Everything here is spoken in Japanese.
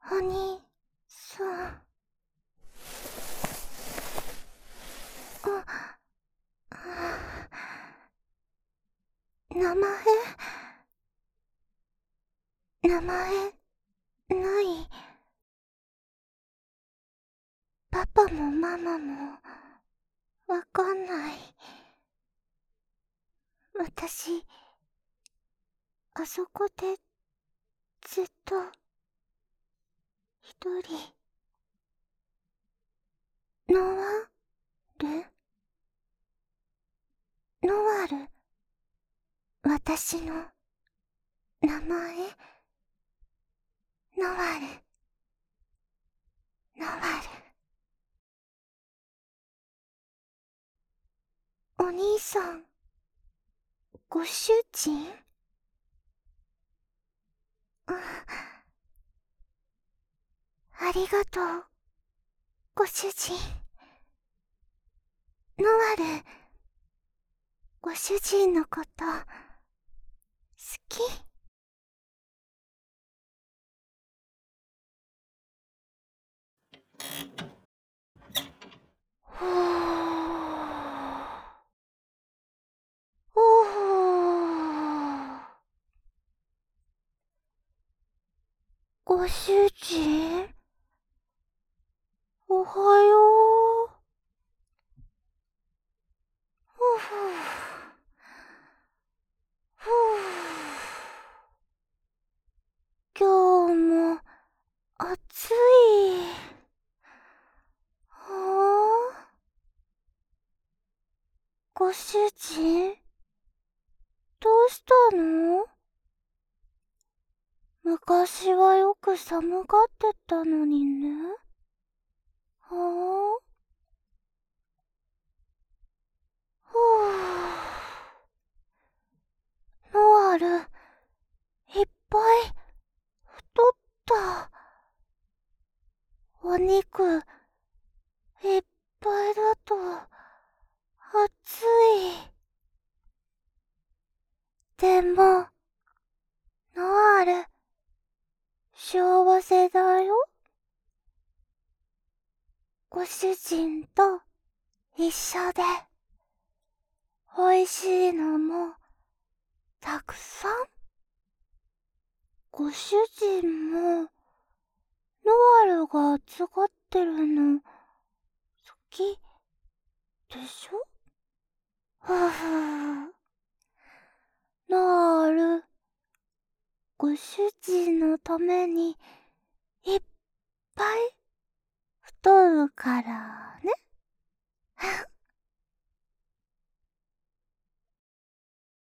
お兄さん。名前ない。パパもママもわかんない。私、あそこでずっと一人。ノワルノワル、私の名前。ノワルノワル。お兄さん、ご主人？ありがとう、ご主人。ノワル、ご主人のこと好き？ほー。ご主人、おはよう。ふふふ今日も暑い。はあ？ご主人、どうしたの？昔はよく寒がってたのにね。はあ？ふぅ。ノアル、いっぱい太った。お肉、いっぱいだと、暑い。でも、ノアル、幸せだよ。ご主人と一緒で、美味しいのも、たくさん。ご主人も、ノアルが暑がってるの、好きでしょ？ふふ。ノアル、ご主人のために、いっぱい太るからね。